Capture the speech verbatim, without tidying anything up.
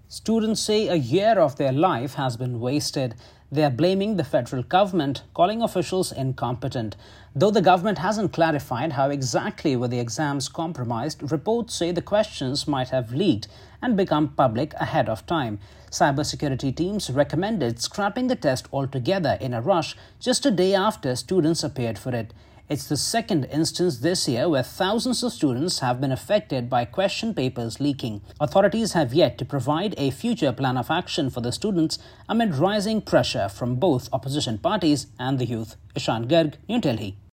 Students say a year of their life has been wasted. They are blaming the federal government, calling officials incompetent. Though the government hasn't clarified how exactly were the exams compromised, reports say the questions might have leaked and become public ahead of time. Cybersecurity teams recommended scrapping the test altogether in a rush just a day after students appeared for it. It's the second instance this year where thousands of students have been affected by question papers leaking. Authorities have yet to provide a future plan of action for the students amid rising pressure from both opposition parties and the youth. Ishan Garg, New Delhi.